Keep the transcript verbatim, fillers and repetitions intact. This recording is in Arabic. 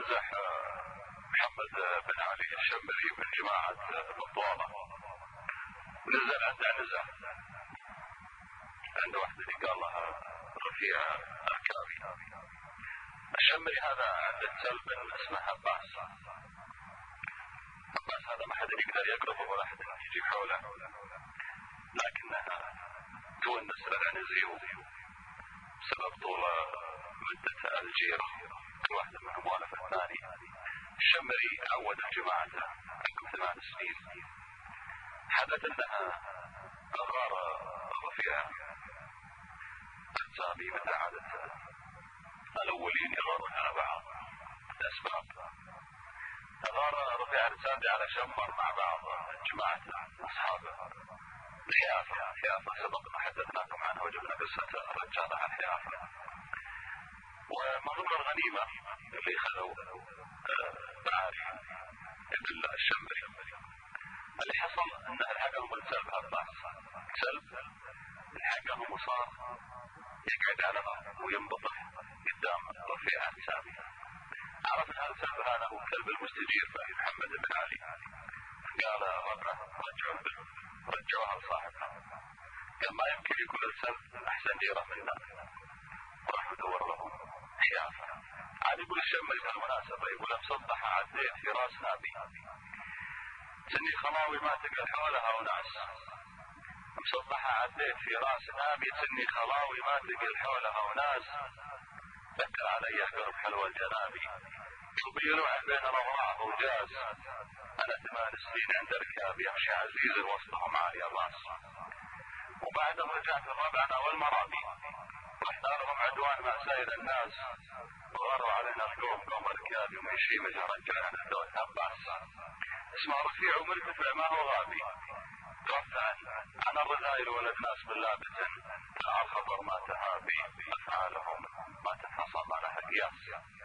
نزح محمد بن علي الشمري من جماعة بطوالة، نزل عنده نزح عند واحدة قال لها رفيع أركابي. الشمري هذا عنده كلب اسمه عباس. عباس هذا ما حد يقدر يقربه ولا حد يجي حوله، لكنها تونس العنزي بسبب طول مدة الجيرة، كل واحدة منهم والف الثاني. الشمري عود جماعته عقب ثمان سنين. حدث انها غار رفيع السامي مثل عادة الاولين يغارون على بعض الاسباب. غار رفيع السامي على شمر مع بعض جماعته اصحابه حيافة. حيافة سبقنا حدثناكم عنها وجبنا قصة الرجال على حيافة. ومن ضمن الغنيمة اللي خذوا بعاري ابن الشمري اللي حصل انه الحقهم السلب عباس. سلب الحقهم وصار يقعد على الارض وينبطح قدام رفيع السامي. عرف ان هذا السلب هذا هو كلب المستجير محمد بن علي. قال ربعه رجعوا رجعوها لصاحبها. قال ما يمكن يكون السلب احسن جيرة منا، وراح يدور لهم حيافة. عاد يقول الشمري بالمناسبة يقول مصبح عديت في راس نابي سني خلاوي ما تقل حولها وناس. مصبح عديت في راس نابي سني خلاوي ما تقل حولها وناس. ذكر علي قرب حلوى الجنابي قلبي يلوح بين الاضراع وجاز. انا ثمان سنين عند ركابي امشي عزيز وسطهم عالي الراس. وبعدهم رجعت لربعنا والمرابي رحنا لهم عدوان مع سائر الناس وغاروا علينا القوم قوم ركابي ومشي من رجعنا دون عباس. اسمه رفيع ومرتفع ما هو غابي. رفعا عن الرذائل ولد ناس باللابس على الخبر ما تهابي. افعالهم ما تنحصل على قياس.